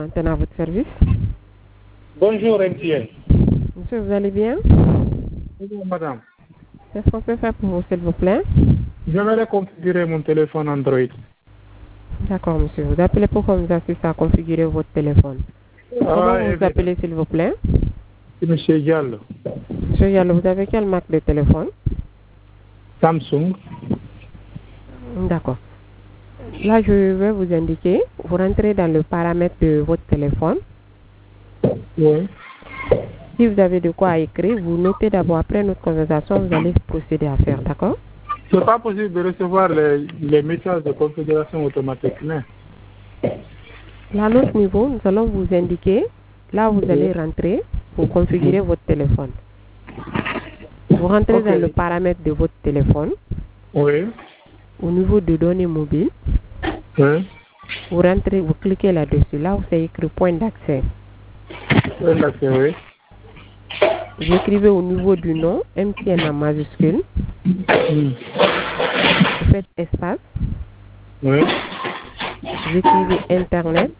Maintenant à votre service. Bonjour, MTN. Monsieur, vous allez bien? Bonjour, madame. Qu'est-ce qu'on peut faire pour vous, s'il vous plaît? J'aimerais configurer mon téléphone Android. D'accord, monsieur. Vous appelez pour qu'on vous assiste à configurer votre téléphone. Comment vous vous appelez, s'il vous plaît? Monsieur Diallo. Monsieur Yallo, vous avez quelle marque de téléphone? Samsung. D'accord. Là, je vais vous indiquer. Vous rentrez dans le paramètre de votre téléphone. Oui. Si vous avez de quoi écrire, vous notez d'abord. Après notre conversation, vous allez procéder à faire. D'accord? C'est pas possible de recevoir les messages de configuration automatique, mais. Là, à notre niveau, nous allons vous indiquer. Là, vous allez rentrer pour configurer votre téléphone. Vous rentrez dans le paramètre de votre téléphone. Oui. Au niveau de données mobiles. Oui. Vous rentrez, vous cliquez là-dessus. Là où c'est écrit point d'accès. Point d'accès, oui. Vous écrivez au niveau du nom MTN en majuscule. Vous faites espace. Oui. Vous écrivez Internet.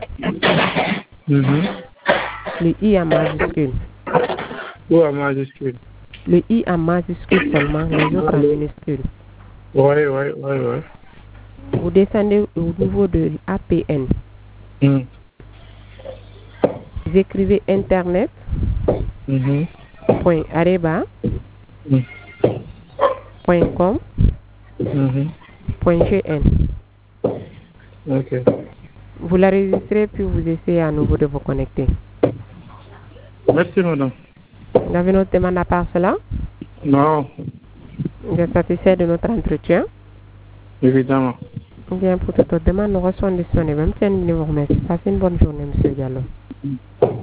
Le I en majuscule. Ou en majuscule. Le I en majuscule seulement, les autres en minuscule. Oui, oui, oui, oui. Vous descendez au niveau de APN. Vous écrivez Internet. Point areba. Point com. Point GN. Ok. Vous l'enregistrez puis vous essayez à nouveau de vous connecter. Merci, madame. Vous avez une autre demande à part cela? Non, Vous êtes satisfait de notre entretien? évidemment. Bien, pour toute autre demande, nous recevons des sonneries. Même si nous vous remercie. Passez une bonne journée, monsieur Diallo.